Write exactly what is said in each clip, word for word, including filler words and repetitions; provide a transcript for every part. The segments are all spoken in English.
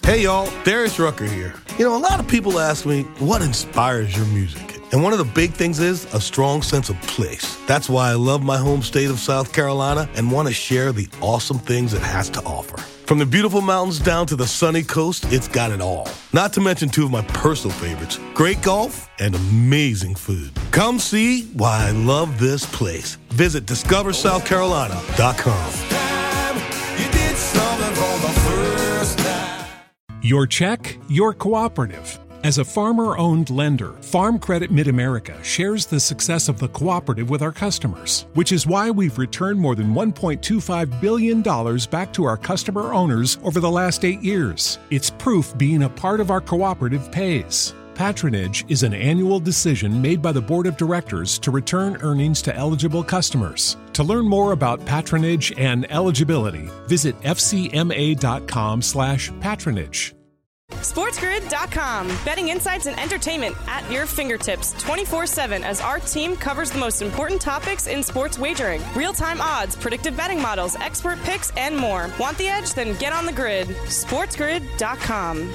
Hey y'all, Darius Rucker here. You know, a lot of people ask me, what inspires your music? And one of the big things is a strong sense of place. That's why I love my home state of South Carolina and want to share the awesome things it has to offer. From the beautiful mountains down to the sunny coast, it's got it all. Not to mention two of my personal favorites, great golf and amazing food. Come see why I love this place. Visit discover south carolina dot com. Your check, your cooperative. As a farmer-owned lender, Farm Credit Mid-America shares the success of the cooperative with our customers, which is why we've returned more than one point two five billion dollars back to our customer owners over the last eight years. It's proof being a part of our cooperative pays. Patronage is an annual decision made by the Board of Directors to return earnings to eligible customers. To learn more about patronage and eligibility, visit f c m a dot com slash patronage. SportsGrid dot com. Betting insights and entertainment at your fingertips twenty-four seven as our team covers the most important topics in sports wagering. Real-time odds, predictive betting models, expert picks, and more. Want the edge? Then get on the grid. SportsGrid dot com.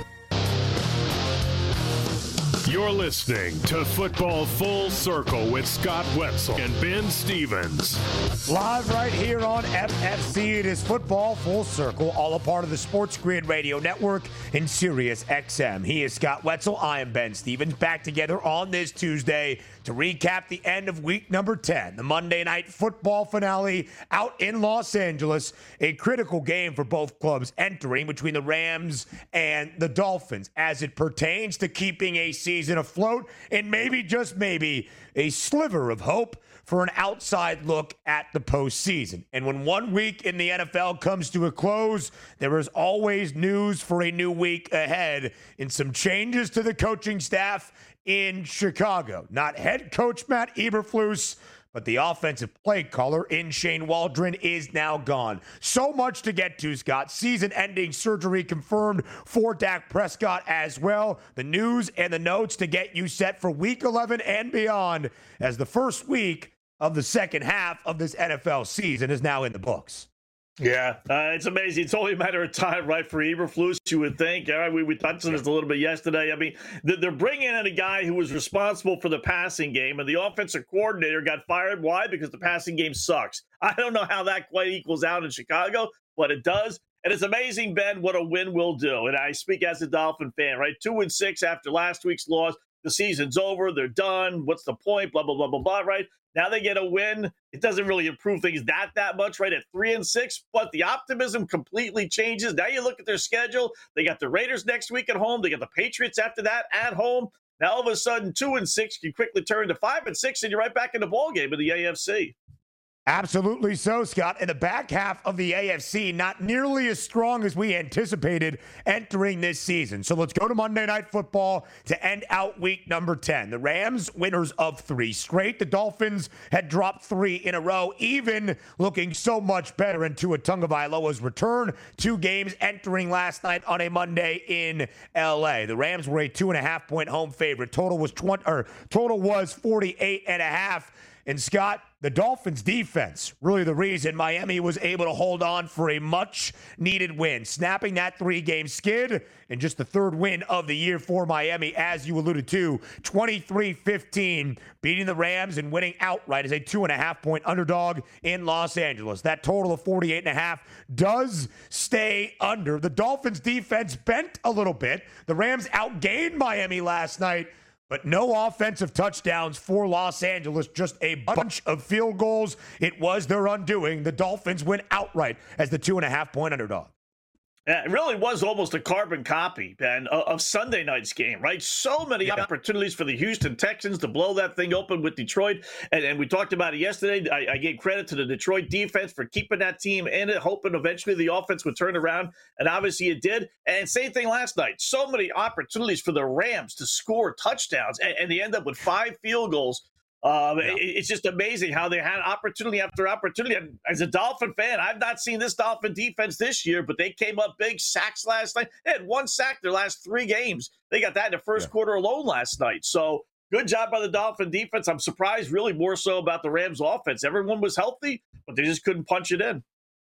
You're listening to Football Full Circle with Scott Wetzel and Ben Stevens. Live right here on F F C, it is Football Full Circle, all a part of the Sports Grid Radio Network and Sirius X M. He is Scott Wetzel, I am Ben Stevens, back together on this Tuesday to recap the end of week number ten, the Monday Night Football finale out in Los Angeles, a critical game for both clubs entering between the Rams and the Dolphins as it pertains to keeping a season afloat and maybe, just maybe, a sliver of hope for an outside look at the postseason. And when one week in the N F L comes to a close, there is always news for a new week ahead and some changes to the coaching staff in Chicago. Not head coach Matt Eberflus, but the offensive play caller in Shane Waldron is now gone. So much to get to, Scott. Season-ending surgery confirmed for Dak Prescott as well. The news and the notes to get you set for Week eleven and beyond as the first week of the second half of this N F L season is now in the books. Yeah, uh, it's amazing. It's only a matter of time, right, for Eberflus, you would think. All right, we, we touched on this a little bit yesterday. I mean, they're bringing in a guy who was responsible for the passing game, and the offensive coordinator got fired. Why? Because the passing game sucks. I don't know how that quite equals out in Chicago, but it does. And it's amazing, Ben, what a win will do. And I speak as a Dolphin fan, right? Two and six after last week's loss. The season's over. They're done. What's the point? Blah, blah, blah, blah, blah, right? Now they get a win. It doesn't really improve things that, that much, right, at three and six, but the optimism completely changes. Now you look at their schedule. They got the Raiders next week at home. They got the Patriots after that at home. Now all of a sudden, two and six can quickly turn to five and six, and you're right back in the ballgame of the A F C. Absolutely so, Scott. In the back half of the A F C, not nearly as strong as we anticipated entering this season. So let's go to Monday Night Football to end out week number ten. The Rams, winners of three straight. The Dolphins had dropped three in a row, even looking so much better in Tua Tagovailoa's return. Two games entering last night on a Monday in L A. The Rams were a two and a half point home favorite. Total was twenty, or total was forty-eight and a half. And Scott, the Dolphins defense, really the reason Miami was able to hold on for a much-needed win, snapping that three-game skid and just the third win of the year for Miami, as you alluded to, twenty-three fifteen, beating the Rams and winning outright as a two-and-a-half-point underdog in Los Angeles. That total of forty-eight and a half does stay under. The Dolphins defense bent a little bit. The Rams outgained Miami last night, but no offensive touchdowns for Los Angeles, just a bunch of field goals. It was their undoing. The Dolphins win outright as the two and a half point underdog. Yeah, it really was almost a carbon copy, Ben, of Sunday night's game, right? So many yeah. opportunities for the Houston Texans to blow that thing open with Detroit. And, and we talked about it yesterday. I, I gave credit to the Detroit defense for keeping that team in it, hoping eventually the offense would turn around. And obviously it did. And same thing last night. So many opportunities for the Rams to score touchdowns. And, and they end up with five field goals. Um, yeah. it, it's just amazing how they had opportunity after opportunity. And as a Dolphin fan, I've not seen this Dolphin defense this year, but they came up big. Sacks last night. They had one sack their last three games. They got that in the first yeah. quarter alone last night. So good job by the Dolphin defense. I'm surprised really more so about the Rams offense. Everyone was healthy, but they just couldn't punch it in.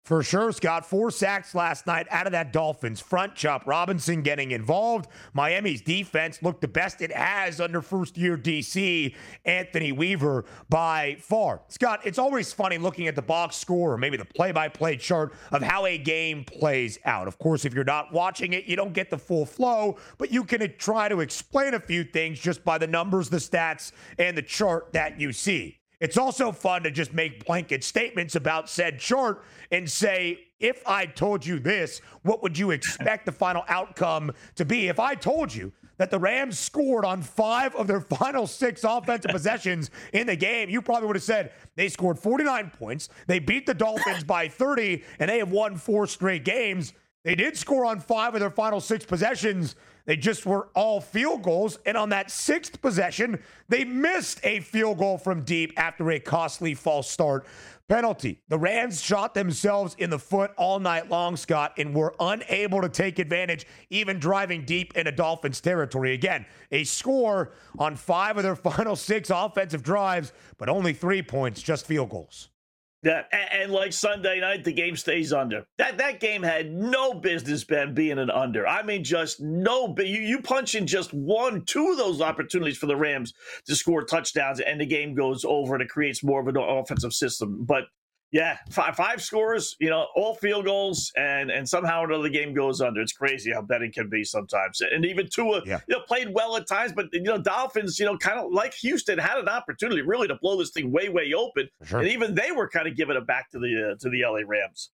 For sure, Scott. Four sacks last night out of that Dolphins front. Chop Robinson getting involved. Miami's defense looked the best it has under first-year D C Anthony Weaver by far. Scott, it's always funny looking at the box score or maybe the play-by-play chart of how a game plays out. Of course, if you're not watching it, you don't get the full flow, but you can try to explain a few things just by the numbers, the stats, and the chart that you see. It's also fun to just make blanket statements about said chart and say, if I told you this, what would you expect the final outcome to be? If I told you that the Rams scored on five of their final six offensive possessions in the game, you probably would have said they scored forty-nine points, they beat the Dolphins by thirty, and they have won four straight games. They did score on five of their final six possessions. They just were all field goals. And on that sixth possession, they missed a field goal from deep after a costly false start penalty. The Rams shot themselves in the foot all night long, Scott, and were unable to take advantage, even driving deep into Dolphins territory. Again, a score on five of their final six offensive drives, but only three points, just field goals. Yeah, and, and like Sunday night, the game stays under. That that game had no business, Ben, being an under. I mean, just no. You, you punch in just one, two of those opportunities for the Rams to score touchdowns, and the game goes over, and it creates more of an offensive system. But yeah, five, five scores, you know, all field goals, and and somehow another game goes under. It's crazy how betting can be sometimes. And even Tua, yeah. you know, played well at times, but, you know, Dolphins, you know, kind of like Houston, had an opportunity really to blow this thing way, way open. Sure. And even they were kind of giving it back to the uh, to the L A Rams.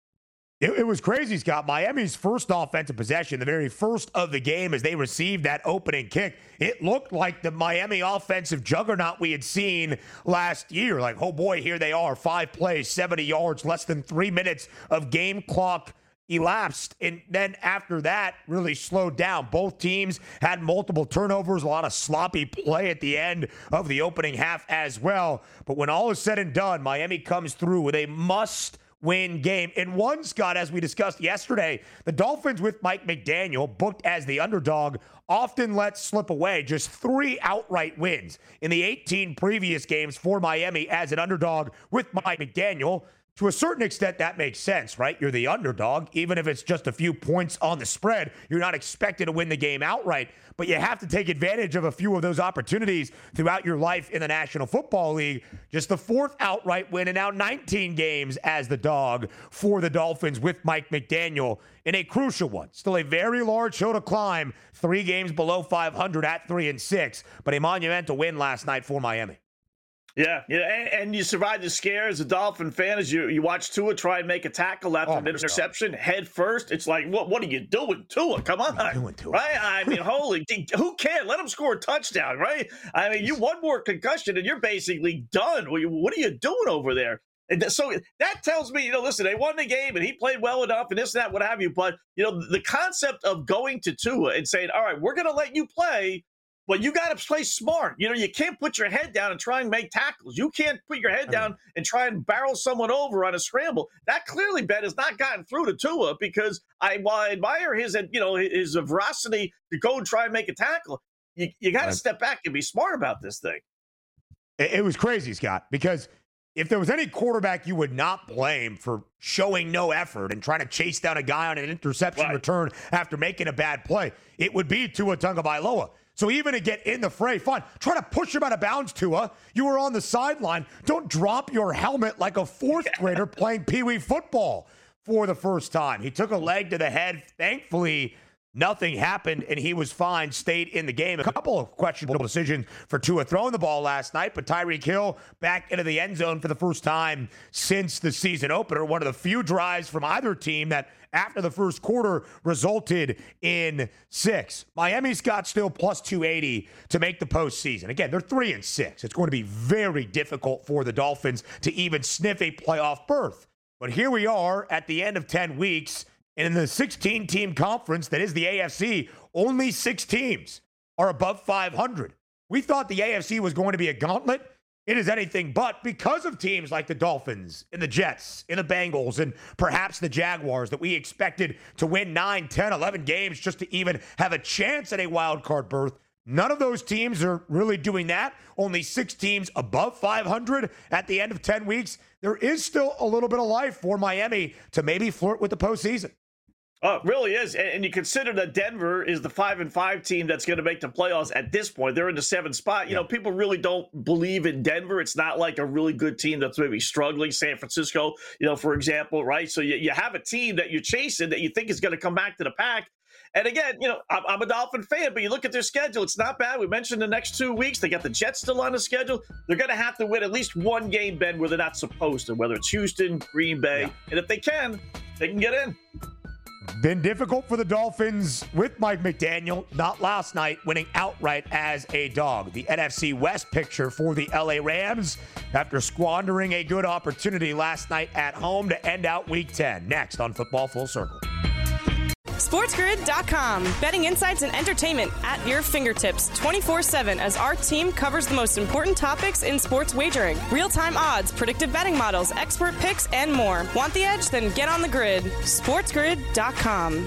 It, it was crazy, Scott. Miami's first offensive possession, the very first of the game as they received that opening kick, it looked like the Miami offensive juggernaut we had seen last year. Like, oh boy, here they are. Five plays, seventy yards, less than three minutes of game clock elapsed. And then after that, really slowed down. Both teams had multiple turnovers, a lot of sloppy play at the end of the opening half as well. But when all is said and done, Miami comes through with a must win game. In one, Scott, as we discussed yesterday, the Dolphins with Mike McDaniel, booked as the underdog, often let slip away just three outright wins in the eighteen previous games for Miami as an underdog with Mike McDaniel. To a certain extent, that makes sense, right? You're the underdog. Even if it's just a few points on the spread, you're not expected to win the game outright. But you have to take advantage of a few of those opportunities throughout your life in the National Football League. Just the fourth outright win and now nineteen games as the dog for the Dolphins with Mike McDaniel in a crucial one. Still a very large hill to climb. Three games below five hundred at three and six, but a monumental win last night for Miami. Yeah, yeah, and, and you survived the scare as a Dolphin fan as you, you watch Tua try and make a tackle after oh, an interception God. head first. It's like, what what are you doing, Tua? Come on. What are you doing, Tua? Right? I mean, holy, who can? Let him score a touchdown, right? I mean, you one more concussion and you're basically done. What are you doing over there? And so that tells me, you know, listen, they won the game and he played well enough and this and that, what have you. But, you know, the concept of going to Tua and saying, all right, we're going to let you play, but you got to play smart. You know, you can't put your head down and try and make tackles. You can't put your head down and try and barrel someone over on a scramble. That clearly, Ben, has not gotten through to Tua because I, while I admire his, you know, his veracity to go and try and make a tackle, you, you got to right. step back and be smart about this thing. It was crazy, Scott, because if there was any quarterback you would not blame for showing no effort and trying to chase down a guy on an interception right. return after making a bad play, it would be Tua Tagovailoa. So even to get in the fray, fine. Try to push him out of bounds, Tua. You were on the sideline. Don't drop your helmet like a fourth grader playing peewee football for the first time. He took a leg to the head. Thankfully, nothing happened, and he was fine, stayed in the game. A couple of questionable decisions for Tua throwing the ball last night, but Tyreek Hill back into the end zone for the first time since the season opener. One of the few drives from either team that after the first quarter resulted in six. Miami's got still plus two eighty to make the postseason. Again, they're three and six. It's going to be very difficult for the Dolphins to even sniff a playoff berth. But here we are at the end of ten weeks, and in the sixteen-team conference that is the A F C, only six teams are above five hundred. We thought the A F C was going to be a gauntlet. It is anything but, because of teams like the Dolphins and the Jets and the Bengals and perhaps the Jaguars that we expected to win nine, ten, eleven games just to even have a chance at a wild card berth. None of those teams are really doing that. Only six teams above five hundred at the end of ten weeks. There is still a little bit of life for Miami to maybe flirt with the postseason. Oh, it really is. And you consider that Denver is the five and five team that's going to make the playoffs at this point. They're in the seventh spot. You yeah. know, people really don't believe in Denver. It's not like a really good team that's maybe struggling. San Francisco, you know, for example, right? So you, you have a team that you're chasing that you think is going to come back to the pack. And again, you know, I'm, I'm a Dolphin fan, but you look at their schedule, it's not bad. We mentioned the next two weeks. They got the Jets still on the schedule. They're going to have to win at least one game, Ben, where they're not supposed to, whether it's Houston, Green Bay. Yeah. And if they can, they can get in. Been difficult for the Dolphins with Mike McDaniel, not last night, winning outright as a dog. The N F C West picture for the L A Rams after squandering a good opportunity last night at home to end out Week ten. Next on Football Full Circle. SportsGrid dot com. Betting insights and entertainment at your fingertips twenty-four seven as our team covers the most important topics in sports wagering. Real-time odds, predictive betting models, expert picks, and more. Want the edge? Then get on the grid. SportsGrid dot com.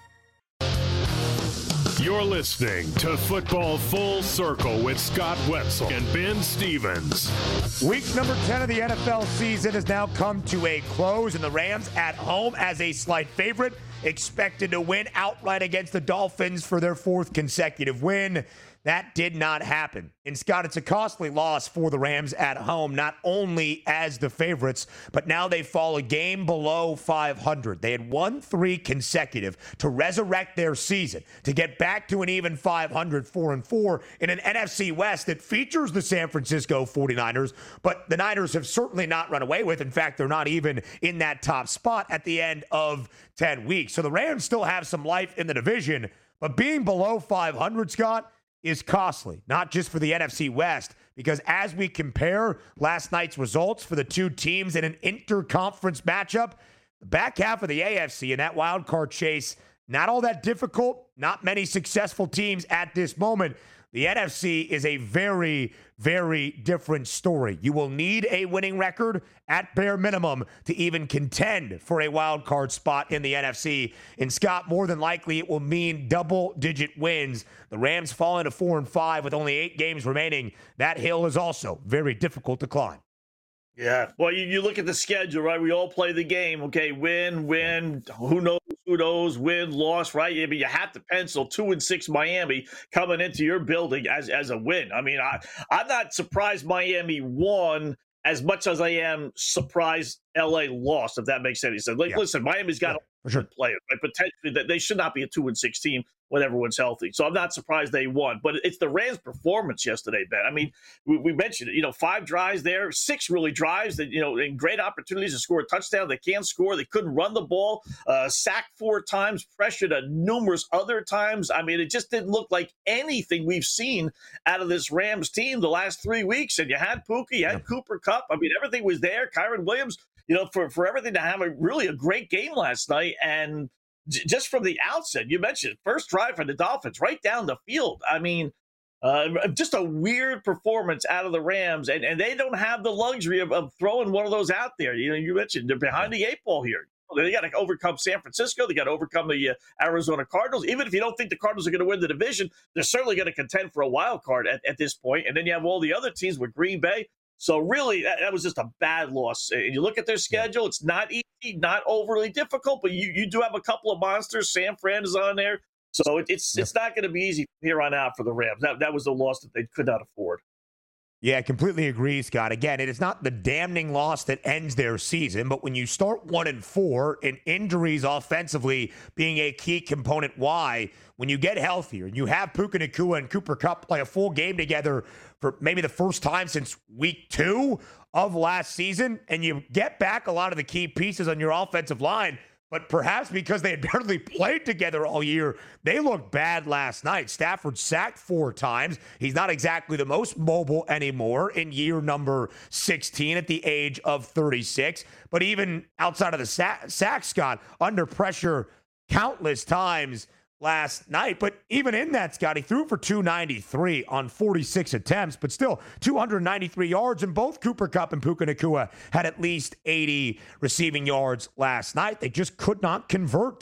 You're listening to Football Full Circle with Scott Wetzel and Ben Stevens. Week number ten of the N F L season has now come to a close, and the Rams at home as a slight favorite, expected to win outright against the Dolphins for their fourth consecutive win. That did not happen. And Scott, it's a costly loss for the Rams at home, not only as the favorites, but now they fall a game below five hundred. They had won three consecutive to resurrect their season, to get back to an even five hundred, four and four in an N F C West that features the San Francisco forty-niners, but the Niners have certainly not run away with. In fact, they're not even in that top spot at the end of ten weeks. So the Rams still have some life in the division, but being below five hundred, Scott, is costly, not just for the N F C West, because as we compare last night's results for the two teams in an interconference matchup, the back half of the A F C in that wild card chase, not all that difficult, not many successful teams at this moment. The N F C is a very, very different story. You will need a winning record at bare minimum to even contend for a wild card spot in the N F C. And Scott, more than likely, it will mean double-digit wins. The Rams fall into four and five with only eight games remaining. That hill is also very difficult to climb. Yeah. Well, you, you look at the schedule, right? We all play the game. Okay, win, win. Who knows? Who knows? Win, loss, right? I mean, you have to pencil two and six Miami coming into your building as as a win. I mean, I I'm not surprised Miami won as much as I am surprised L A lost, if that makes any sense. Like, yeah. Listen, Miami's got yeah, a sure. player, right? Potentially that they should not be a two and six team when everyone's healthy. So I'm not surprised they won. But it's the Rams' performance yesterday, Ben. I mean, we, we mentioned it. You know, five drives there, six really drives that, you know, and great opportunities to score a touchdown. They can't score. They couldn't run the ball. Uh, sacked four times, pressured a numerous other times. I mean, it just didn't look like anything we've seen out of this Rams team the last three weeks. And you had Pookie, you had yeah. Cooper Kupp. I mean, everything was there. Kyron Williams, you know, for, for everything to have a really a great game last night. And j- just from the outset, you mentioned first drive for the Dolphins right down the field. I mean, uh, just a weird performance out of the Rams. And, and they don't have the luxury of, of throwing one of those out there. You know, you mentioned they're behind the eight ball here. They got to overcome San Francisco. They got to overcome the uh, Arizona Cardinals. Even if you don't think the Cardinals are going to win the division, they're certainly going to contend for a wild card at, at this point. And then you have all the other teams with Green Bay. So really, that, that was just a bad loss. And you look at their schedule, it's not easy, not overly difficult, but you, you do have a couple of monsters. San Fran is on there. So it, it's yeah. it's not going to be easy from here on out for the Rams. That, that was a loss that they could not afford. Yeah, I completely agree, Scott. Again, it is not the damning loss that ends their season, but when you start one and four and injuries offensively being a key component why, when you get healthier and you have Puka Nacua and Cooper Kupp play a full game together for maybe the first time since week two of last season, and you get back a lot of the key pieces on your offensive line, but perhaps because they had barely played together all year, they looked bad last night. Stafford sacked four times. He's not exactly the most mobile anymore in year number sixteen at the age of thirty-six. But even outside of the sack, sack Scott, under pressure countless times last night. But even in that, Scott, he threw for two ninety-three on forty-six attempts, but still two ninety-three yards, and both Cooper Kupp and Puka Nacua had at least eighty receiving yards last night. They just could not convert.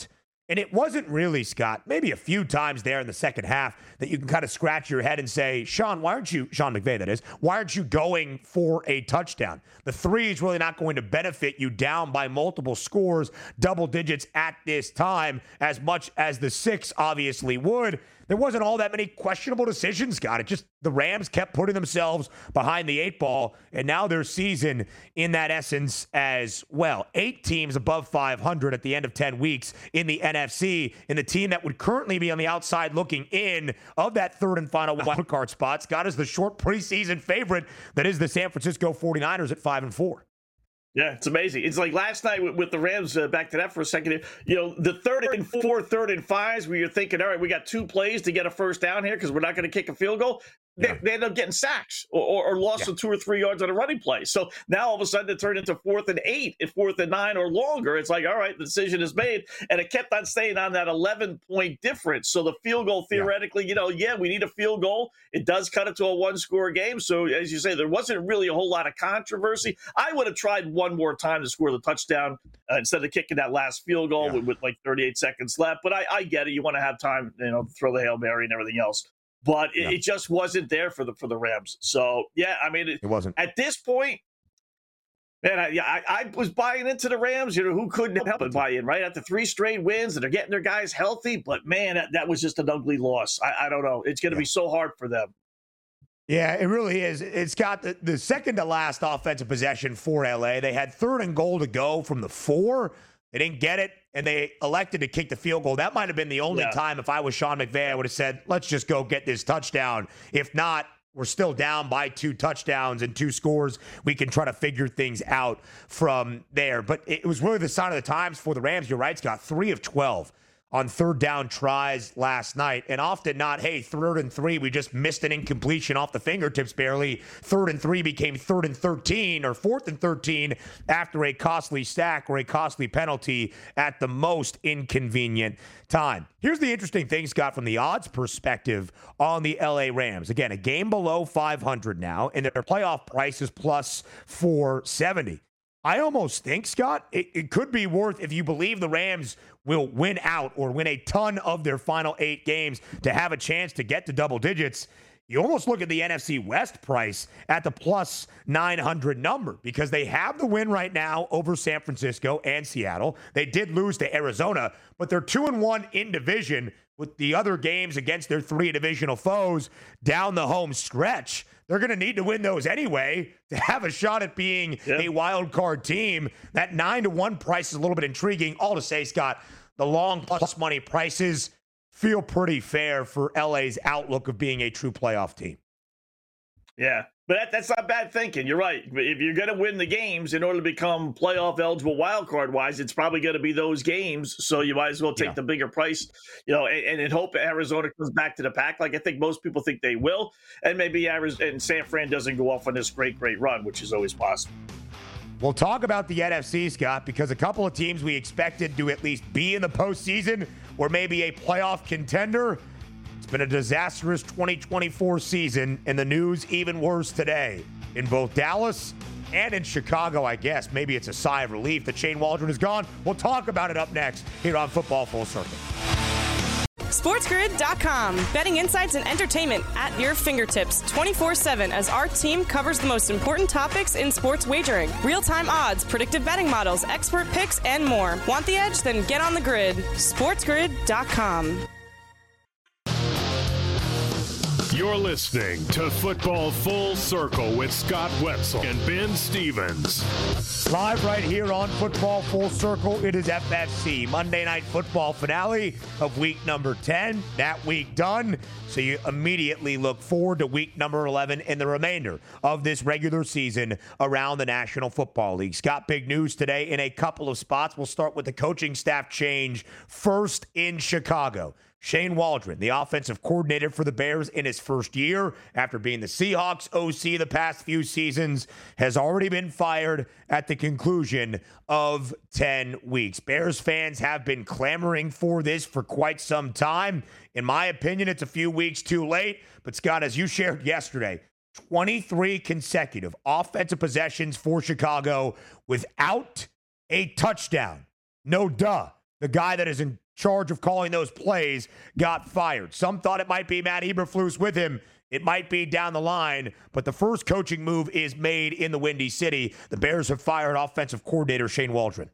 And it wasn't really, Scott, maybe a few times there in the second half that you can kind of scratch your head and say, Sean, why aren't you, Sean McVay that is, why aren't you going for a touchdown? The three is really not going to benefit you down by multiple scores, double digits at this time, as much as the six obviously would. There wasn't all that many questionable decisions, Scott. It just, the Rams kept putting themselves behind the eight ball, and now their season in that essence as well. Eight teams above five hundred at the end of ten weeks in the N F C, and the team that would currently be on the outside looking in of that third and final wild card spot, Scott, is the short preseason favorite that is the San Francisco forty-niners at five and four. Yeah, it's amazing. It's like last night with, with the Rams, uh, back to that for a second. You know, the third and four, third and fives, where you're thinking, all right, we got two plays to get a first down here because we're not going to kick a field goal. They, yeah. they end up getting sacks or, or, or lost yeah. two or three yards on a running play. So now all of a sudden it turned into fourth and eight and fourth and nine or longer. It's like, all right, the decision is made. And it kept on staying on that eleven-point difference. So the field goal, theoretically, yeah. you know, yeah, we need a field goal. It does cut it to a one-score game. So as you say, there wasn't really a whole lot of controversy. I would have tried one more time to score the touchdown uh, instead of kicking that last field goal yeah. with, with like thirty-eight seconds left. But I, I get it. You want to have time, you know, throw the Hail Mary and everything else. But it, yeah. it just wasn't there for the for the Rams. So yeah, I mean, it, it wasn't at this point. Man, I, yeah, I, I was buying into the Rams. You know, who couldn't help but buy in, right? After three straight wins, and they're getting their guys healthy. But man, that, that was just an ugly loss. I, I don't know. It's going to yeah. be so hard for them. Yeah, it really is. It's got the, the second to last offensive possession for L A. They had third and goal to go from the four. They didn't get it, and they elected to kick the field goal. That might have been the only yeah. time, if I was Sean McVay, I would have said, let's just go get this touchdown. If not, we're still down by two touchdowns and two scores. We can try to figure things out from there. But it was really the sign of the times for the Rams. You're right, Scott. three of twelve on third down tries last night. And often not, hey, third and three, we just missed an incompletion off the fingertips barely. Third and three became third and thirteen or fourth and thirteen after a costly sack or a costly penalty at the most inconvenient time. Here's the interesting thing, Scott, from the odds perspective on the L A Rams. Again, a game below five hundred now, and their playoff price is plus four seventy. I almost think, Scott, it, it could be worth, if you believe the Rams will win out or win a ton of their final eight games to have a chance to get to double digits. You almost look at the N F C West price at the plus nine hundred number because they have the win right now over San Francisco and Seattle. They did lose to Arizona, but they're two and one in division with the other games against their three divisional foes down the home stretch. They're going to need to win those anyway to have a shot at being yeah. a wild card team. That nine to one price is a little bit intriguing. All to say, Scott, the long plus money prices feel pretty fair for L A's outlook of being a true playoff team. Yeah, but that, that's not bad thinking. You're right. If you're going to win the games in order to become playoff eligible wild card wise, it's probably going to be those games. So you might as well take yeah. the bigger price, you know, and, and hope Arizona comes back to the pack, like I think most people think they will, and maybe Arizona and San Fran doesn't go off on this great, great run, which is always possible. We'll talk about the N F C, Scott, because a couple of teams we expected to at least be in the postseason or maybe a playoff contender. It's been a disastrous twenty twenty-four season, and the news even worse today in both Dallas and in Chicago, I guess. Maybe it's a sigh of relief that Shane Waldron is gone. We'll talk about it up next here on Football Full Circle. SportsGrid dot com. Betting insights and entertainment at your fingertips twenty-four seven as our team covers the most important topics in sports wagering. Real-time odds, predictive betting models, expert picks, and more. Want the edge? Then get on the grid. SportsGrid dot com. You're listening to Football Full Circle with Scott Wetzel and Ben Stevens. Live right here on Football Full Circle, it is F F C Monday Night Football finale of week number ten. That week done, so you immediately look forward to week number eleven and the remainder of this regular season around the National Football League. Scott, big news today in a couple of spots. We'll start with the coaching staff change first in Chicago. Shane Waldron, the offensive coordinator for the Bears in his first year after being the Seahawks O C the past few seasons, has already been fired at the conclusion of ten weeks. Bears fans have been clamoring for this for quite some time. In my opinion, it's a few weeks too late. But Scott, as you shared yesterday, twenty-three consecutive offensive possessions for Chicago without a touchdown. No duh. The guy that is in charge of calling those plays got fired. Some thought it might be Matt Eberflus with him. It might be down the line, but the first coaching move is made in the Windy City. The Bears have fired offensive coordinator Shane Waldron.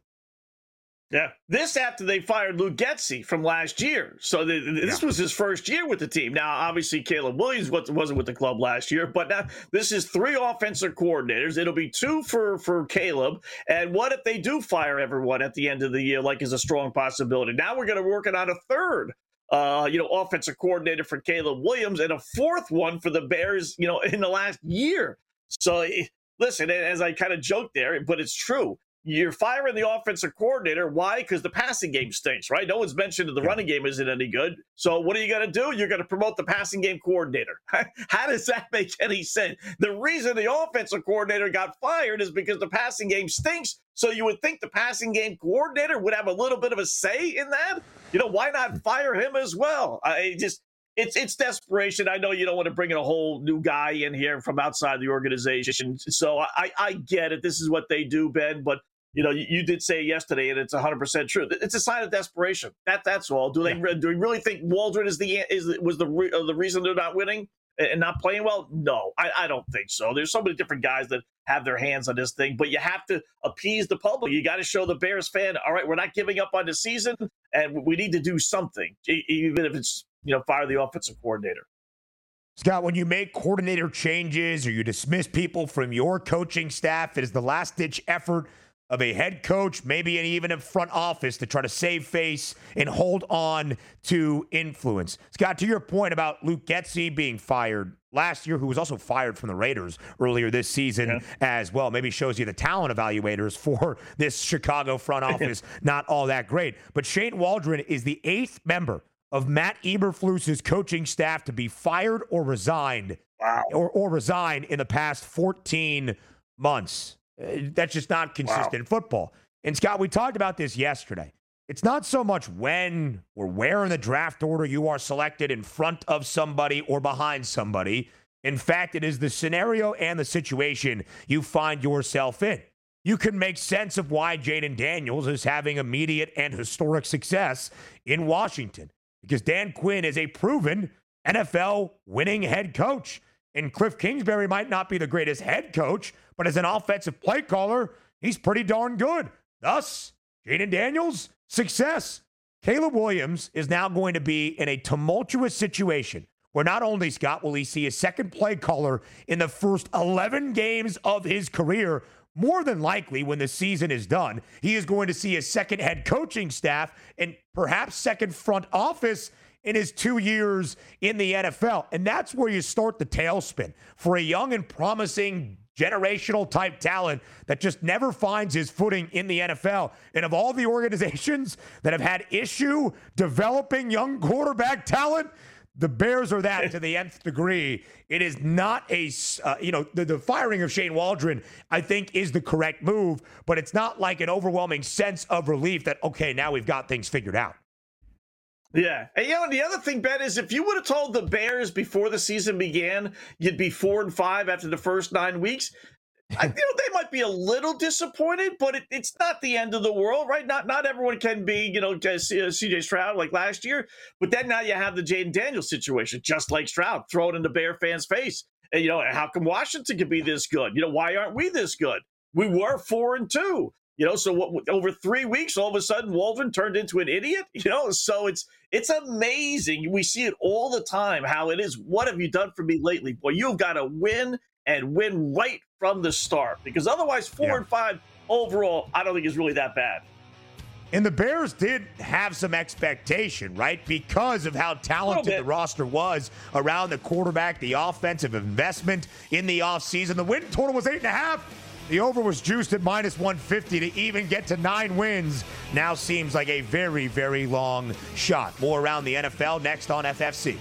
Yeah, this after they fired Luke Getsy from last year. So the, this yeah. was his first year with the team. Now, obviously, Caleb Williams wasn't with the club last year, but now this is three offensive coordinators. It'll be two for, for Caleb. And what if they do fire everyone at the end of the year, like is a strong possibility? Now we're going to work it on a third, uh, you know, offensive coordinator for Caleb Williams and a fourth one for the Bears, you know, in the last year. So, listen, as I kind of joked there, but it's true. You're firing the offensive coordinator. Why? Because the passing game stinks, right? No one's mentioned that the running game isn't any good. So what are you going to do? You're going to promote the passing game coordinator. How does that make any sense? The reason the offensive coordinator got fired is because the passing game stinks. So you would think the passing game coordinator would have a little bit of a say in that. You know, why not fire him as well? I just... It's it's desperation. I know you don't want to bring in a whole new guy in here from outside the organization. So I, I get it. This is what they do, Ben. But, you know, you, you did say yesterday, and it's one hundred percent true. It's a sign of desperation. That That's all. Do they yeah. do we really think Waldron is the is was the re, uh, the reason they're not winning and not playing well? No, I, I don't think so. There's so many different guys that have their hands on this thing. But you have to appease the public. You got to show the Bears fan, all right, we're not giving up on the season, and we need to do something, even if it's, you know, fire the offensive coordinator. Scott, when you make coordinator changes or you dismiss people from your coaching staff, it is the last-ditch effort of a head coach, maybe even a front office, to try to save face and hold on to influence. Scott, to your point about Luke Getsy being fired last year, who was also fired from the Raiders earlier this season yeah. as well, maybe shows you the talent evaluators for this Chicago front office, not all that great. But Shane Waldron is the eighth member of Matt Eberflus's coaching staff to be fired or resigned wow. or, or resign in the past fourteen months. Uh, that's just not consistent wow. football. And Scott, we talked about this yesterday. It's not so much when or where in the draft order you are selected in front of somebody or behind somebody. In fact, it is the scenario and the situation you find yourself in. You can make sense of why Jayden Daniels is having immediate and historic success in Washington, because Dan Quinn is a proven N F L winning head coach. And Cliff Kingsbury might not be the greatest head coach, but as an offensive play caller, he's pretty darn good. Thus, Jayden Daniels, success. Caleb Williams is now going to be in a tumultuous situation where not only, Scott, will he see a second play caller in the first eleven games of his career, more than likely when the season is done, he is going to see a second head coaching staff and perhaps second front office in his two years in the N F L. And that's where you start the tailspin for a young and promising generational type talent that just never finds his footing in the N F L. And of all the organizations that have had issue developing young quarterback talent, the Bears are that to the nth degree. It is not a, uh, you know, the, the firing of Shane Waldron, I think, is the correct move, but it's not like an overwhelming sense of relief that, okay, now we've got things figured out. Yeah. And, you know, the other thing, Ben, is if you would have told the Bears before the season began you'd be four and five after the first nine weeks, I, you know, they might be a little disappointed, but it, it's not the end of the world, right? Not not everyone can be, you know, C J Stroud like last year. But then now you have the Jayden Daniels situation, just like Stroud, throw it in the Bear fans' face. And, you know, how come Washington can be this good? You know, why aren't we this good? We were four and two. You know, so what, over three weeks, all of a sudden, Waldron turned into an idiot. You know, so it's it's amazing. We see it all the time. How it is. What have you done for me lately? Boy, you've got to win and win right from the start, because otherwise, four yeah. and five overall, I don't think is really that bad. And the Bears did have some expectation, right? Because of how talented the roster was around the quarterback, the offensive investment in the offseason. The win total was eight and a half. The over was juiced at minus one fifty to even get to nine wins. Now seems like a very, very long shot. More around the N F L next on F F C.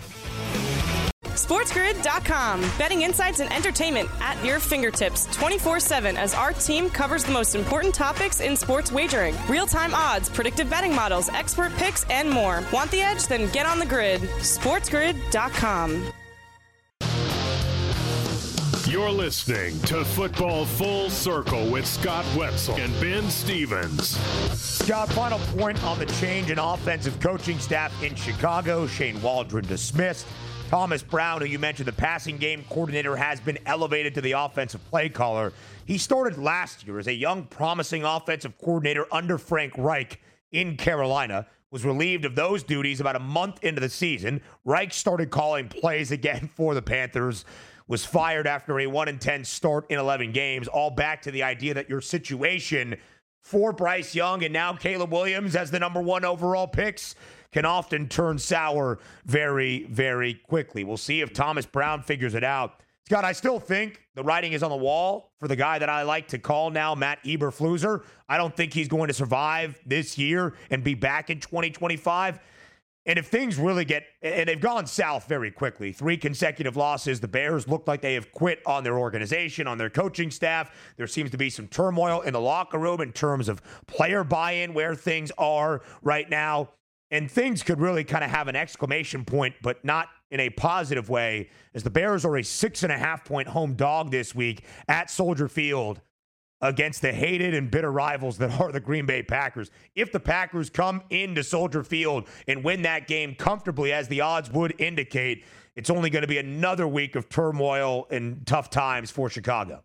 SportsGrid dot com. Betting insights and entertainment at your fingertips twenty-four seven as our team covers the most important topics in sports wagering. Real-time odds, predictive betting models, expert picks, and more. Want the edge? Then get on the grid. SportsGrid dot com. You're listening to Football Full Circle with Scott Wetzel and Ben Stevens. Scott, final point on the change in offensive coaching staff in Chicago. Shane Waldron dismissed. Thomas Brown, who you mentioned, the passing game coordinator, has been elevated to the offensive play caller. He started last year as a young, promising offensive coordinator under Frank Reich in Carolina, was relieved of those duties about a month into the season. Reich started calling plays again for the Panthers, was fired after a one and ten start in eleven games, all back to the idea that your situation for Bryce Young and now Caleb Williams as the number one overall picks can often turn sour very, very quickly. We'll see if Thomas Brown figures it out. Scott, I still think the writing is on the wall for the guy that I like to call now Matt Eberflus. I don't think he's going to survive this year and be back in twenty twenty-five. And if things really get, and they've gone south very quickly, three consecutive losses, the Bears look like they have quit on their organization, on their coaching staff. There seems to be some turmoil in the locker room in terms of player buy-in, where things are right now. And things could really kind of have an exclamation point, but not in a positive way, as the Bears are a six and a half point home dog this week at Soldier Field against the hated and bitter rivals that are the Green Bay Packers. If the Packers come into Soldier Field and win that game comfortably, as the odds would indicate, it's only going to be another week of turmoil and tough times for Chicago.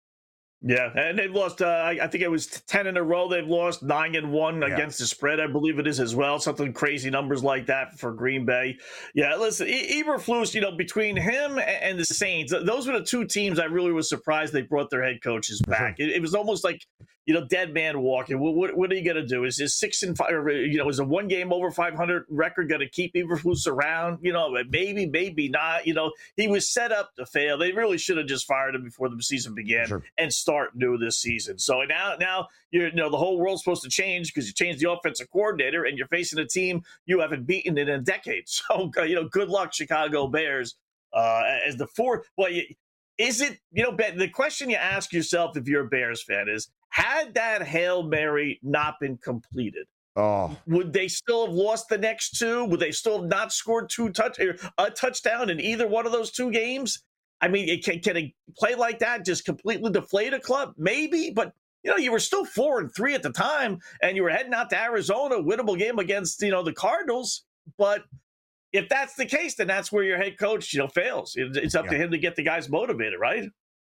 Yeah, and they've lost, uh, I think it was ten in a row. They've lost nine and one yeah. against the spread, I believe it is as well. Something crazy numbers like that for Green Bay. Yeah, listen, e- Eberflus, you know, between him and the Saints, those were the two teams I really was surprised they brought their head coaches back. It, it was almost like, you know, dead man walking. What, what, what are you going to do? Is this six and five, or, you know, is a one game over five hundred record going to keep Eberflus around? You know, maybe, maybe not. You know, he was set up to fail. They really should have just fired him before the season began sure. and start new this season. So now, now you're, you know, the whole world's supposed to change because you changed the offensive coordinator and you're facing a team you haven't beaten in a decade. So, you know, good luck, Chicago Bears, uh, as the fourth. Well, you, is it, you know, the question you ask yourself if you're a Bears fan is, had that Hail Mary not been completed, oh. would they still have lost the next two? Would they still have not scored two touch or a touchdown in either one of those two games? I mean, it can, can a play like that just completely deflate a club? Maybe, but you know, you were still four and three at the time, and you were heading out to Arizona, winnable game against, you know, the Cardinals. But if that's the case, then that's where your head coach, you know, fails. It, it's up yeah. to him to get the guys motivated, right?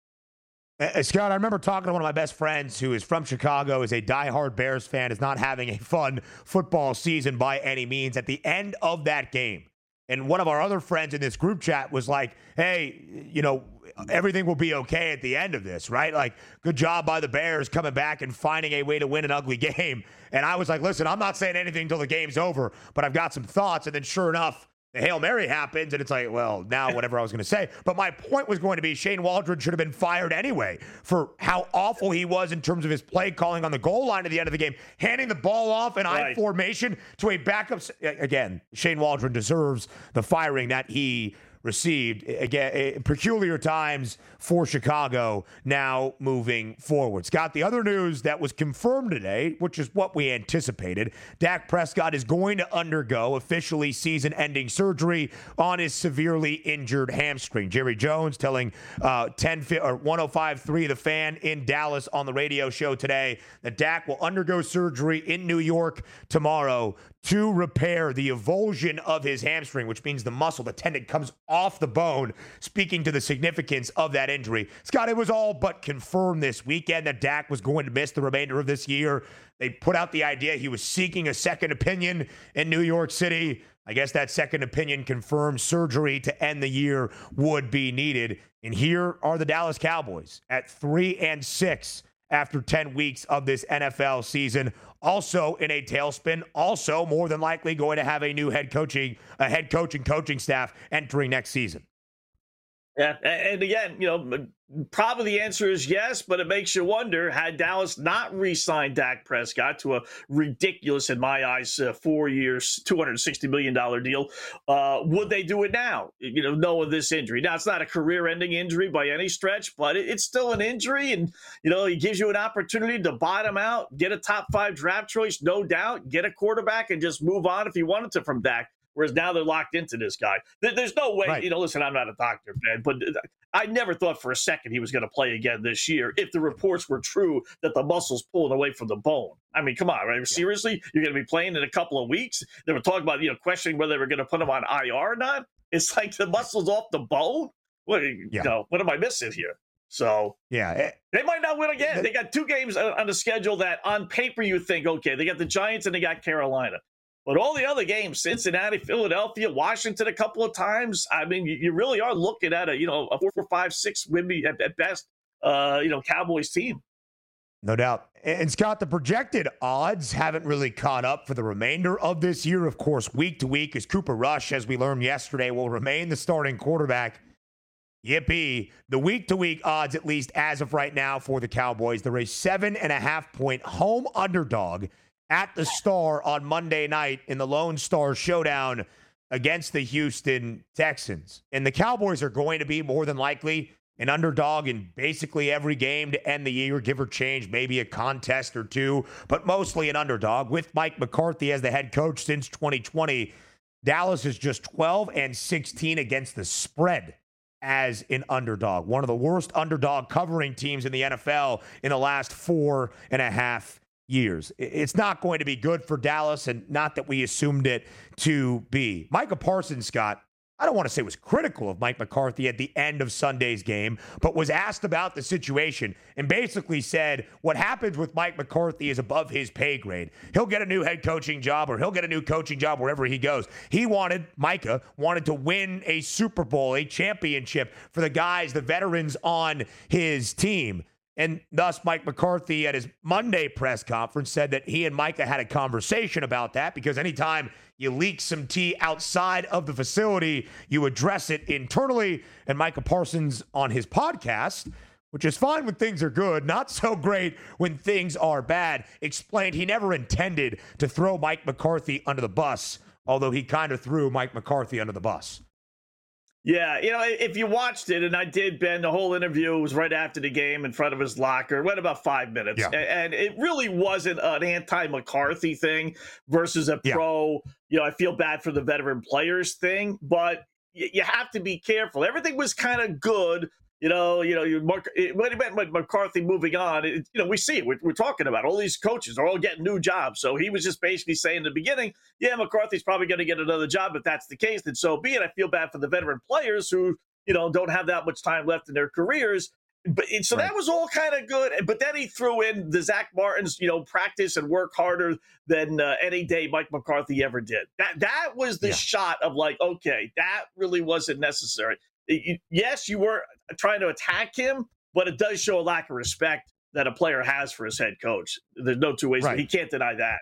Uh, Scott, I remember talking to one of my best friends who is from Chicago, is a diehard Bears fan, is not having a fun football season by any means. At the end of that game, and one of our other friends in this group chat was like, hey, you know, everything will be okay at the end of this, right? Like, good job by the Bears coming back and finding a way to win an ugly game. And I was like, listen, I'm not saying anything until the game's over, but I've got some thoughts. And then sure enough, the Hail Mary happens, and it's like, well, now whatever I was going to say. But my point was going to be Shane Waldron should have been fired anyway for how awful he was in terms of his play calling on the goal line at the end of the game, handing the ball off in right. I formation to a backup. Again, Shane Waldron deserves the firing that he received. Again, peculiar times for Chicago now moving forward. Scott, the other news that was confirmed today, which is what we anticipated, Dak Prescott is going to undergo officially season-ending surgery on his severely injured hamstring. Jerry Jones telling uh, ten or one oh five point three The Fan in Dallas on the radio show today that Dak will undergo surgery in New York tomorrow to repair the avulsion of his hamstring, which means the muscle, the tendon, comes off the bone, speaking to the significance of that injury. Scott, it was all but confirmed this weekend that Dak was going to miss the remainder of this year. They put out the idea he was seeking a second opinion in New York City. I guess that second opinion confirmed surgery to end the year would be needed. And here are the Dallas Cowboys at three and six after ten weeks of this N F L season. Also in a tailspin, also more than likely going to have a new head coaching, a head coach and coaching staff entering next season. Yeah, and again, you know, probably the answer is yes, but it makes you wonder, had Dallas not re-signed Dak Prescott to a ridiculous, in my eyes, uh, four years, two hundred sixty million dollars deal, uh, would they do it now, you know, knowing this injury? Now, it's not a career-ending injury by any stretch, but it, it's still an injury, and, you know, it gives you an opportunity to bottom out, get a top five draft choice, no doubt, get a quarterback, and just move on if you wanted to from Dak. whereas now they're locked into this guy. There's no way, right. you know, listen, I'm not a doctor, man, but I never thought for a second he was going to play again this year if the reports were true that the muscle's pulling away from the bone. I mean, come on, right? Yeah. Seriously? You're going to be playing in a couple of weeks? They were talking about, you know, questioning whether they were going to put him on I R or not. It's like the muscle's off the bone. What, you yeah. know, what am I missing here? So, yeah, they might not win again. They got two games on the schedule that on paper you think, okay, they got the Giants and they got Carolina. But all the other games, Cincinnati, Philadelphia, Washington a couple of times, I mean, you, you really are looking at a, you know, a four, four, five, six win at, at best, uh, you know, Cowboys team. No doubt. And Scott, the projected odds haven't really caught up for the remainder of this year. Of course, week to week, as Cooper Rush, as we learned yesterday, will remain the starting quarterback. Yippee. The week-to-week odds, at least as of right now for the Cowboys, they're a seven and a half point home underdog at the Star on Monday night in the Lone Star Showdown against the Houston Texans. And the Cowboys are going to be more than likely an underdog in basically every game to end the year, give or change, maybe a contest or two, but mostly an underdog. With Mike McCarthy as the head coach since twenty twenty, Dallas is just twelve and sixteen against the spread as an underdog. One of the worst underdog covering teams in the N F L in the last four and a half years. It's not going to be good for Dallas, and not that we assumed it to be. Micah Parsons, Scott, I don't want to say was critical of Mike McCarthy at the end of Sunday's game, but was asked about the situation and basically said what happens with Mike McCarthy is above his pay grade. He'll get a new head coaching job, or he'll get a new coaching job wherever he goes. He wanted, Micah wanted to win a Super Bowl, a championship for the guys, the veterans on his team. And thus, Mike McCarthy at his Monday press conference said that he and Micah had a conversation about that, because anytime you leak some tea outside of the facility, you address it internally. And Micah Parsons on his podcast, which is fine when things are good, not so great when things are bad, explained he never intended to throw Mike McCarthy under the bus, although he kind of threw Mike McCarthy under the bus. Yeah, you know, if you watched it, and I did, Ben, the whole interview was right after the game in front of his locker. It went about five minutes. Yeah. And it really wasn't an anti-McCarthy thing versus a yeah. pro, you know, I feel bad for the veteran players thing. But you have to be careful. Everything was kind of good. You know, you know, you Mark, when it meant McCarthy moving on, it, you know, we see it. We're, we're talking about all these coaches are all getting new jobs. So he was just basically saying in the beginning, yeah, McCarthy's probably going to get another job. If that's the case, then so be it. I feel bad for the veteran players who, you know, don't have that much time left in their careers. But and so right. that was all kind of good. But then he threw in the Zach Martin's, you know, practice and work harder than uh, any day Mike McCarthy ever did. That that was the yeah. shot of like, okay, that really wasn't necessary. It, yes, you were trying to attack him, but it does show a lack of respect that a player has for his head coach. There's no two ways. Right. He can't deny that.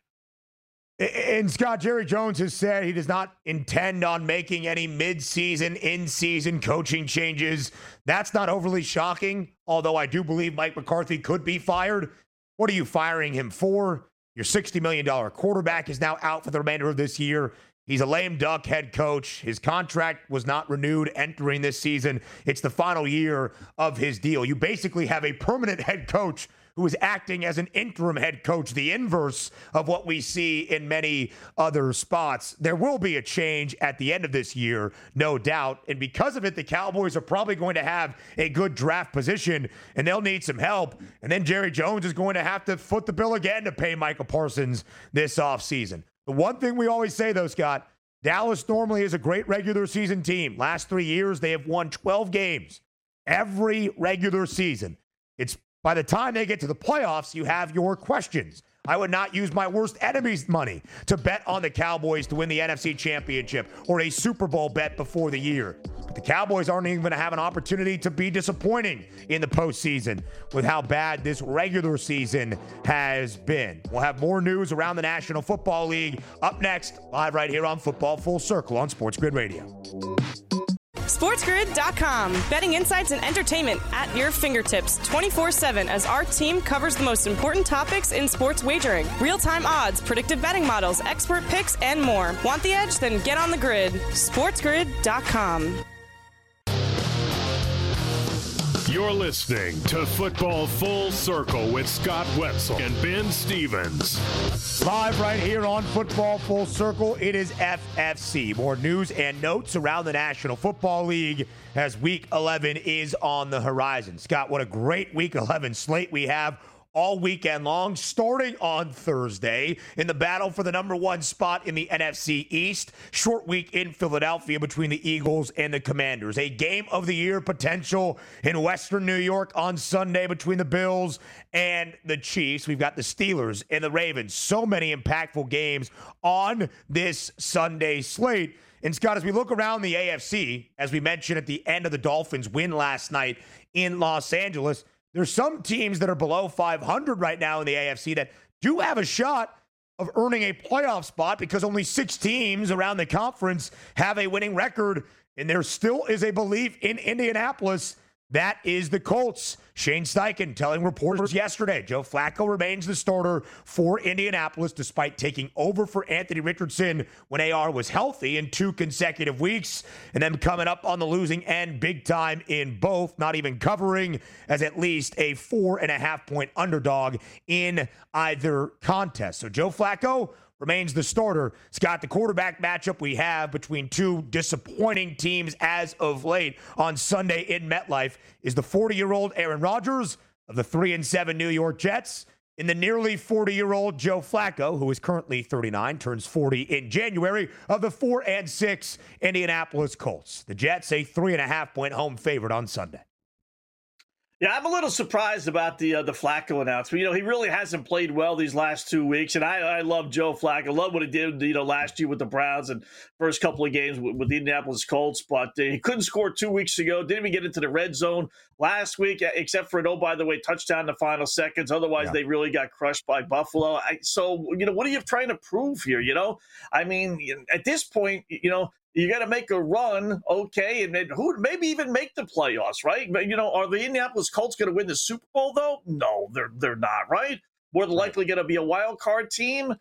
And Scott, Jerry Jones has said he does not intend on making any mid-season, in-season coaching changes. That's not overly shocking, although I do believe Mike McCarthy could be fired. What are you firing him for? Your sixty million dollars quarterback is now out for the remainder of this year. He's a lame duck head coach. His contract was not renewed entering this season. It's the final year of his deal. You basically have a permanent head coach who is acting as an interim head coach, the inverse of what we see in many other spots. There will be a change at the end of this year, no doubt. And because of it, the Cowboys are probably going to have a good draft position, and they'll need some help. And then Jerry Jones is going to have to foot the bill again to pay Micah Parsons this offseason. The one thing we always say, though, Scott, Dallas normally is a great regular season team. Last three years, they have won twelve games every regular season. It's by the time they get to the playoffs, you have your questions. I would not use my worst enemy's money to bet on the Cowboys to win the N F C Championship or a Super Bowl bet before the year. But the Cowboys aren't even going to have an opportunity to be disappointing in the postseason with how bad this regular season has been. We'll have more news around the National Football League up next, live right here on Football Full Circle on Sports Grid Radio. SportsGrid dot com. Betting insights and entertainment at your fingertips twenty-four seven as our team covers the most important topics in sports wagering. Real-time odds, predictive betting models, expert picks, and more. Want the edge? Then get on the grid. SportsGrid dot com. You're listening to Football Full Circle with Scott Wetzel and Ben Stevens. Live right here on Football Full Circle, it is F F C. More news and notes around the National Football League as Week eleven is on the horizon. Scott, what a great Week eleven slate we have all weekend long, starting on Thursday in the battle for the number one spot in the N F C East. Short week in Philadelphia between the Eagles and the Commanders. A game of the year potential in Western New York on Sunday between the Bills and the Chiefs. We've got the Steelers and the Ravens. So many impactful games on this Sunday slate. And Scott, as we look around the A F C, as we mentioned at the end of the Dolphins' win last night in Los Angeles, there's some teams that are below five hundred right now in the A F C that do have a shot of earning a playoff spot because only six teams around the conference have a winning record, and there still is a belief in Indianapolis. That is the Colts. Shane Steichen telling reporters yesterday, Joe Flacco remains the starter for Indianapolis despite taking over for Anthony Richardson when A R was healthy in two consecutive weeks, and then coming up on the losing end big time in both, not even covering as at least a four and a half point underdog in either contest. So Joe Flacco remains the starter. Scott, the quarterback matchup we have between two disappointing teams as of late on Sunday in MetLife is the forty-year-old Aaron Rodgers of the three and seven New York Jets and the nearly forty-year-old Joe Flacco, who is currently thirty-nine, turns forty in January, of the four and six Indianapolis Colts. The Jets a three and a half point home favorite on Sunday. Yeah, I'm a little surprised about the uh, the Flacco announcement. You know, he really hasn't played well these last two weeks, and I, I love Joe Flacco. I love what he did, you know, last year with the Browns and first couple of games with, with the Indianapolis Colts. But uh, he couldn't score two weeks ago. Didn't even get into the red zone last week, except for an, oh, by the way, touchdown in the final seconds. Otherwise, yeah. They really got crushed by Buffalo. I, so, you know, what are you trying to prove here, you know? I mean, at this point, you know, you got to make a run, okay, and then who maybe even make the playoffs, right? But you know, are the Indianapolis Colts going to win the Super Bowl though? No, they're they're not, right? More than likely going to be a wild card team.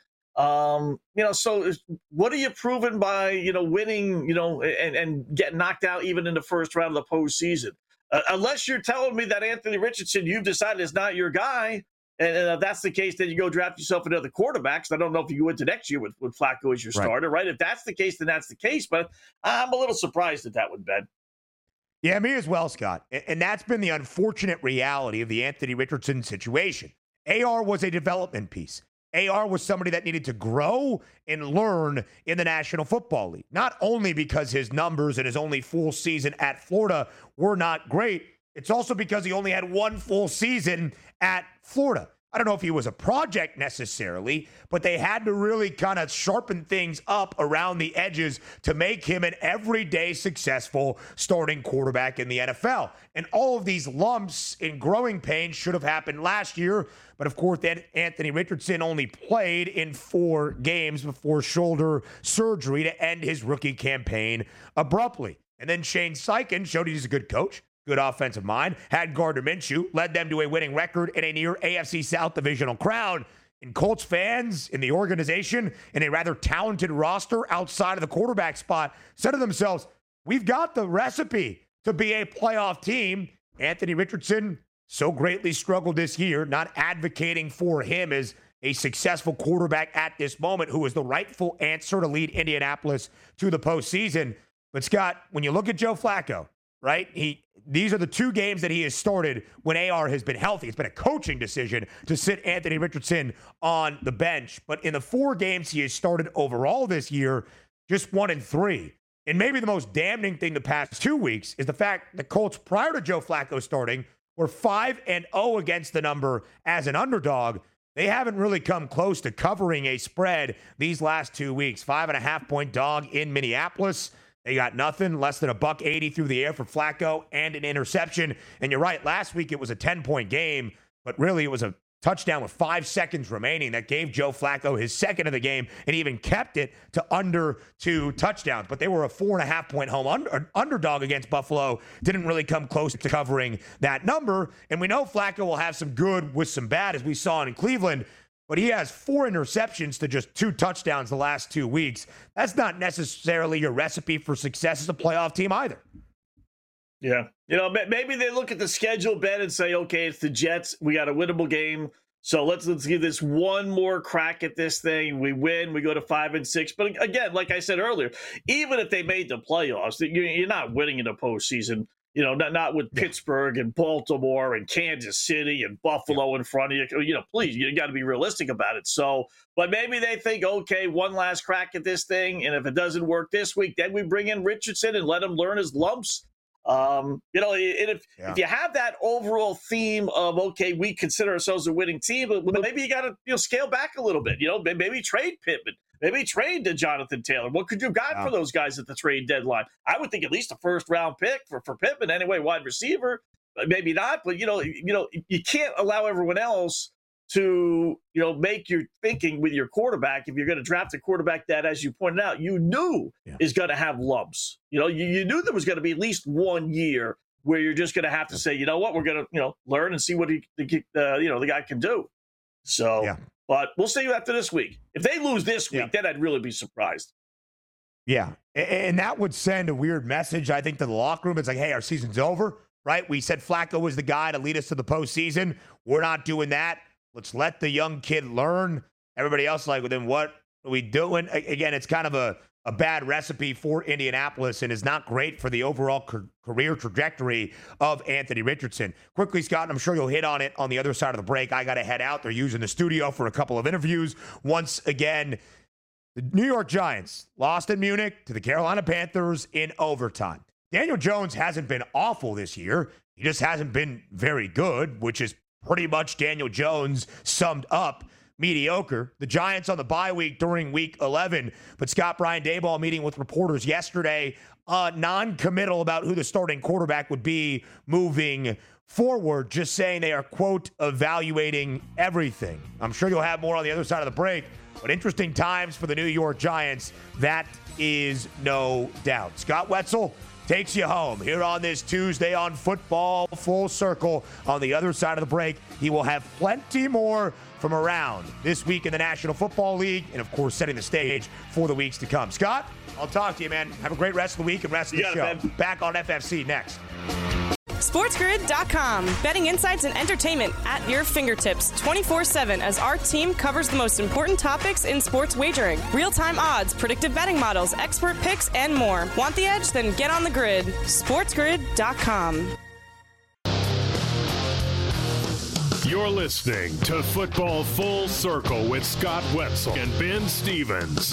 Um, you know, so what are you proving by you know winning, you know, and and getting knocked out even in the first round of the postseason? Uh, unless you're telling me that Anthony Richardson, you've decided is not your guy. And if that's the case, then you go draft yourself another quarterback. So I don't know if you go into next year with, with Flacco as your right. starter, right? If that's the case, then that's the case. But I'm a little surprised at that one, Ben. Yeah, me as well, Scott. And that's been the unfortunate reality of the Anthony Richardson situation. A R was a development piece. A R was somebody that needed to grow and learn in the National Football League, not only because his numbers and his only full season at Florida were not great. It's also because he only had one full season at Florida. I don't know if he was a project necessarily, but they had to really kind of sharpen things up around the edges to make him an everyday successful starting quarterback in the N F L. And all of these lumps in growing pains should have happened last year. But of course, then Anthony Richardson only played in four games before shoulder surgery to end his rookie campaign abruptly. And then Shane Steichen showed he's a good coach. Good offensive mind, had Gardner Minshew, led them to a winning record in a near A F C South divisional crown. And Colts fans in the organization, in a rather talented roster outside of the quarterback spot, said to themselves, we've got the recipe to be a playoff team. Anthony Richardson so greatly struggled this year, not advocating for him as a successful quarterback at this moment, who is the rightful answer to lead Indianapolis to the postseason. But Scott, when you look at Joe Flacco, right? He these are the two games that he has started when A R has been healthy. It's been a coaching decision to sit Anthony Richardson on the bench. But in the four games he has started overall this year, just one and three. And maybe the most damning thing the past two weeks is the fact the Colts, prior to Joe Flacco starting, were five and oh against the number as an underdog. They haven't really come close to covering a spread these last two weeks. Five and a half point dog in Minneapolis. They got nothing, less than a buck eighty through the air for Flacco and an interception. And you're right, last week it was a ten-point game, but really it was a touchdown with five seconds remaining that gave Joe Flacco his second of the game and even kept it to under two touchdowns. But they were a four and a half point home under, underdog against Buffalo. Didn't really come close to covering that number. And we know Flacco will have some good with some bad, as we saw in Cleveland. But he has four interceptions to just two touchdowns the last two weeks. That's not necessarily your recipe for success as a playoff team either. Yeah. You know, maybe they look at the schedule, Ben, and say, okay, it's the Jets. We got a winnable game. So let's let's give this one more crack at this thing. We win. We go to five and six. But again, like I said earlier, even if they made the playoffs, you're not winning in the postseason. You know, not, not with yeah. Pittsburgh and Baltimore and Kansas City and Buffalo yeah. in front of you. You know, please, you got to be realistic about it. So, but maybe they think, okay, one last crack at this thing. And if it doesn't work this week, then we bring in Richardson and let him learn his lumps. Um, you know, and if, yeah. if you have that overall theme of, okay, we consider ourselves a winning team, but maybe you got to, you know, scale back a little bit, you know, maybe trade Pittman, maybe trade to Jonathan Taylor. What could you have got yeah. for those guys at the trade deadline? I would think at least a first round pick for, for Pittman anyway, wide receiver, maybe not, but you know, you know, you can't allow everyone else to, you know, make your thinking with your quarterback. If you're going to draft a quarterback that, as you pointed out, you knew yeah. is going to have lumps. You know, you, you knew there was going to be at least one year where you're just going to have to say, you know what, we're going to, you know, learn and see what he, uh, you know, the guy can do. So, yeah. but we'll see you after this week. If they lose this week, yeah. then I'd really be surprised. Yeah, and that would send a weird message, I think, to the locker room. It's like, hey, our season's over, right? We said Flacco was the guy to lead us to the postseason. We're not doing that. Let's let the young kid learn. Everybody else like, well, then what are we doing? Again, it's kind of a, a bad recipe for Indianapolis and is not great for the overall ca- career trajectory of Anthony Richardson. Quickly, Scott, and I'm sure you'll hit on it on the other side of the break. I got to head out. They're using the studio for a couple of interviews. Once again, the New York Giants lost in Munich to the Carolina Panthers in overtime. Daniel Jones hasn't been awful this year. He just hasn't been very good, which is pretty much Daniel Jones summed up mediocre. The Giants on the bye week during week eleven, but Scott Brian Daboll meeting with reporters yesterday, uh, non-committal about who the starting quarterback would be moving forward, just saying they are, quote, evaluating everything. I'm sure you'll have more on the other side of the break, but interesting times for the New York Giants. That is no doubt. Scott Wetzel takes you home here on this Tuesday on Football Full Circle. On the other side of the break, he will have plenty more from around this week in the National Football League and, of course, setting the stage for the weeks to come. Scott, I'll talk to you, man. Have a great rest of the week and rest of the show. It, Back on F F C next. SportsGrid dot com. Betting insights and entertainment at your fingertips twenty-four seven as our team covers the most important topics in sports wagering. Real-time odds, predictive betting models, expert picks, and more. Want the edge? Then get on the grid. SportsGrid dot com. You're listening to Football Full Circle with Scott Wetzel and Ben Stevens.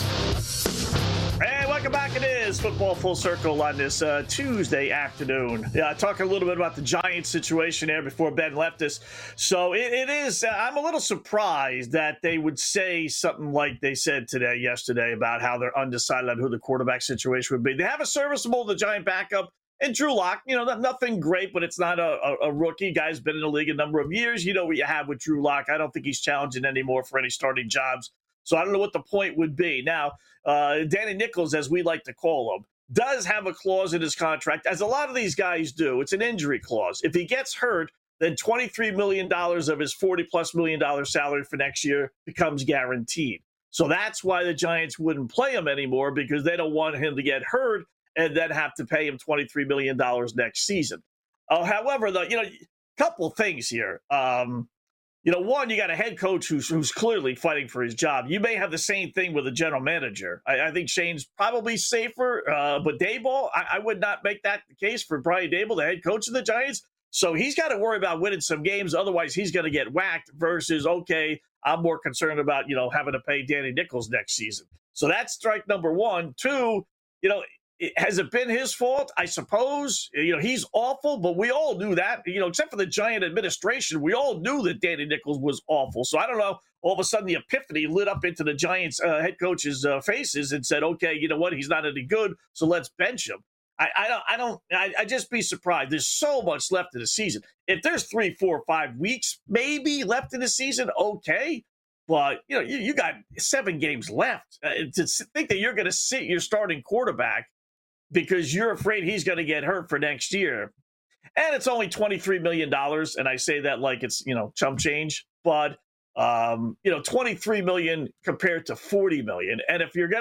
Hey, welcome back. It is Football Full Circle on this uh, Tuesday afternoon. Yeah, talk a little bit about the Giants situation there before Ben left us. So it, it is, uh, I'm a little surprised that they would say something like they said today, yesterday, about how they're undecided on who the quarterback situation would be. They have a serviceable, the Giant backup, and Drew Lock. You know, not, nothing great, but it's not a, a, a rookie. Guy's been in the league a number of years. You know what you have with Drew Lock. I don't think he's challenging anymore for any starting jobs. So I don't know what the point would be. Now, uh, Danny Nichols, as we like to call him, does have a clause in his contract, as a lot of these guys do. It's an injury clause. If he gets hurt, then twenty-three million dollars of his forty-plus million dollar salary for next year becomes guaranteed. So that's why the Giants wouldn't play him anymore, because they don't want him to get hurt and then have to pay him twenty-three million dollars next season. Uh, however, though, you know, a couple things here. Um, You know, one, you got a head coach who's, who's clearly fighting for his job. You may have the same thing with a general manager. I, I think Shane's probably safer, uh, but Daboll, I, I would not make that the case for Brian Daboll, the head coach of the Giants. So he's got to worry about winning some games. Otherwise, he's going to get whacked versus, okay, I'm more concerned about, you know, having to pay Danny Nichols next season. So that's strike number one. Two, you know, it, has it been his fault? I suppose. You know, he's awful, but we all knew that, you know, except for the Giant administration. We all knew that Danny Nichols was awful. So I don't know. All of a sudden, the epiphany lit up into the Giants uh, head coach's uh, faces and said, okay, you know what? He's not any good, so let's bench him. I, I don't, I don't, I, I just be surprised. There's so much left in the season. If there's three, four, five weeks maybe left in the season, okay. But, you know, you, you got seven games left. Uh, to think that you're going to sit your starting quarterback because you're afraid he's going to get hurt for next year. And it's only twenty-three million dollars. And I say that like it's, you know, chump change. But, um, you know, twenty-three million dollars compared to forty million dollars. And if you're going to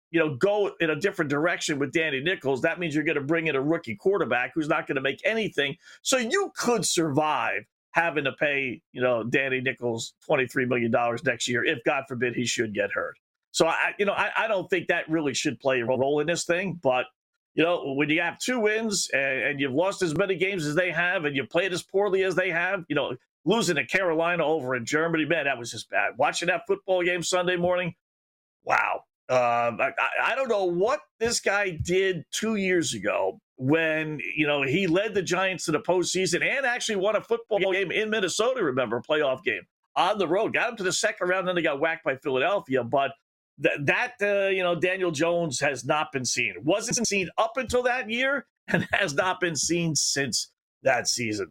you know, go in a different direction with Danny Nichols, that means you're going to bring in a rookie quarterback who's not going to make anything. So you could survive having to pay, you know, Danny Nichols twenty-three million dollars next year if, God forbid, he should get hurt. So, I, you know, I, I don't think that really should play a role in this thing. But, you know, when you have two wins and, and you've lost as many games as they have and you played as poorly as they have, you know, losing to Carolina over in Germany, man, that was just bad. Watching that football game Sunday morning, wow. Um, I, I don't know what this guy did two years ago when, you know, he led the Giants to the postseason and actually won a football game in Minnesota, remember, a playoff game on the road. Got him to the second round, then they got whacked by Philadelphia. But th- that, uh, you know, Daniel Jones has not been seen. Wasn't seen up until that year and has not been seen since that season.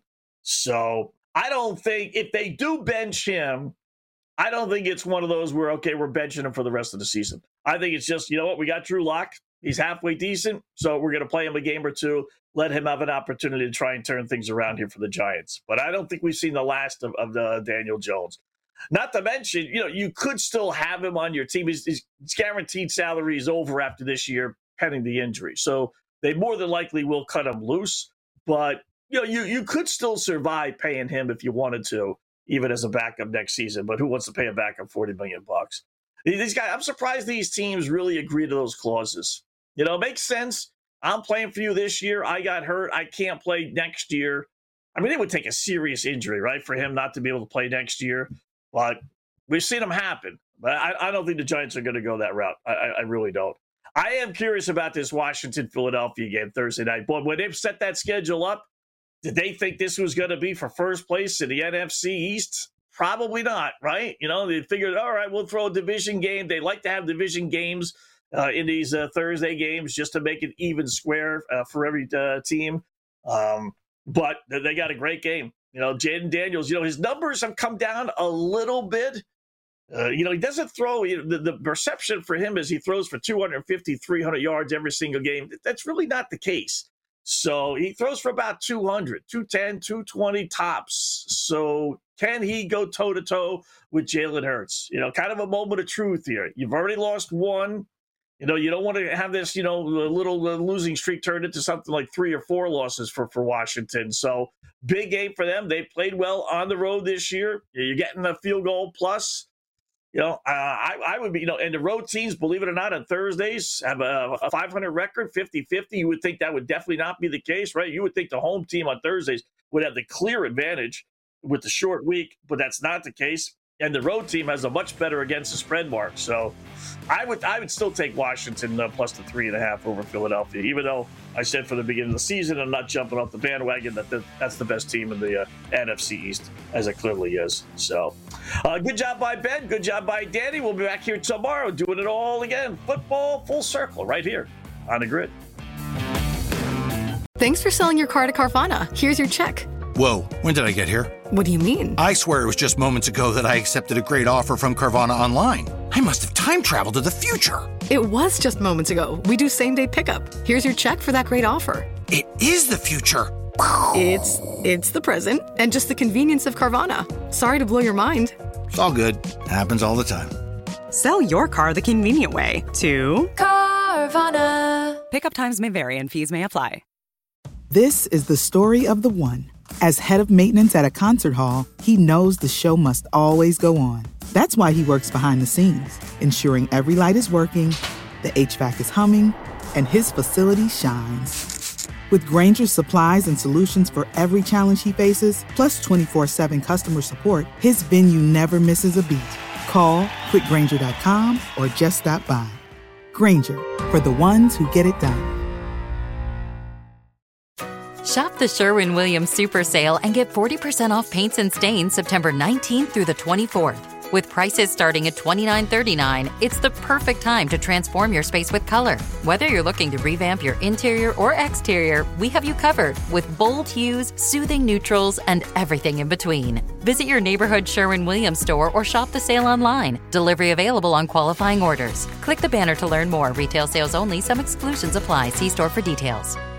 So I don't think if they do bench him, I don't think it's one of those where, okay, we're benching him for the rest of the season. I think it's just, you know what, we got Drew Lock. He's halfway decent, so we're going to play him a game or two, let him have an opportunity to try and turn things around here for the Giants. But I don't think we've seen the last of, of the Daniel Jones. Not to mention, you know, you could still have him on your team. His, his guaranteed salary is over after this year, pending the injury. So they more than likely will cut him loose. But, you know, you, you could still survive paying him if you wanted to, even as a backup next season. But who wants to pay a backup forty million bucks? These guys, I'm surprised these teams really agree to those clauses. You know, it makes sense. I'm playing for you this year. I got hurt. I can't play next year. I mean, it would take a serious injury, right, for him not to be able to play next year. But we've seen them happen. But I, I don't think the Giants are going to go that route. I, I really don't. I am curious about this Washington-Philadelphia game Thursday night. But when they've set that schedule up, did they think this was going to be for first place in the N F C East? Probably not, right? You know, they figured, all right, we'll throw a division game. They like to have division games uh, in these uh, Thursday games just to make it even square uh, for every uh, team. Um, but they got a great game. You know, Jaden Daniels, you know, his numbers have come down a little bit. Uh, you know, he doesn't throw. You know, the, the perception for him is he throws for two fifty, three hundred yards every single game. That's really not the case. So he throws for about two hundred, two ten, two twenty tops. So can he go toe-to-toe with Jalen Hurts? You know, kind of a moment of truth here. You've already lost one. You know, you don't want to have this, you know, little losing streak turned into something like three or four losses for, for Washington. So big game for them. They played well on the road this year. You're getting a field goal plus. You know, uh, I, I would be, you know, and the road teams, believe it or not, on Thursdays have a, a five hundred record, fifty-fifty. You would think that would definitely not be the case, right? You would think the home team on Thursdays would have the clear advantage with the short week, but that's not the case. And the road team has a much better against the spread mark. So I would I would still take Washington uh, plus the three and a half over Philadelphia, even though I said for the beginning of the season, I'm not jumping off the bandwagon that the, that's the best team in the uh, N F C East, as it clearly is. So uh, good job by Ben. Good job by Danny. We'll be back here tomorrow doing it all again. Football full circle right here on the grid. Thanks for selling your car to Carvana. Here's your check. Whoa, when did I get here? What do you mean? I swear it was just moments ago that I accepted a great offer from Carvana online. I must have time traveled to the future. It was just moments ago. We do same-day pickup. Here's your check for that great offer. It is the future. It's it's the present and just the convenience of Carvana. Sorry to blow your mind. It's all good. Happens all the time. Sell your car the convenient way to Carvana. Pickup times may vary and fees may apply. This is the story of the one. As head of maintenance at a concert hall, he knows the show must always go on. That's why he works behind the scenes, ensuring every light is working, the H V A C is humming, and his facility shines. With Grainger's supplies and solutions for every challenge he faces, plus twenty-four seven customer support, his venue never misses a beat. Call quick grainger dot com or just stop by. Grainger, for the ones who get it done. Shop the Sherwin-Williams Super Sale and get forty percent off paints and stains September nineteenth through the twenty-fourth. With prices starting at twenty-nine thirty-nine, it's the perfect time to transform your space with color. Whether you're looking to revamp your interior or exterior, we have you covered with bold hues, soothing neutrals, and everything in between. Visit your neighborhood Sherwin-Williams store or shop the sale online. Delivery available on qualifying orders. Click the banner to learn more. Retail sales only. Some exclusions apply. See store for details.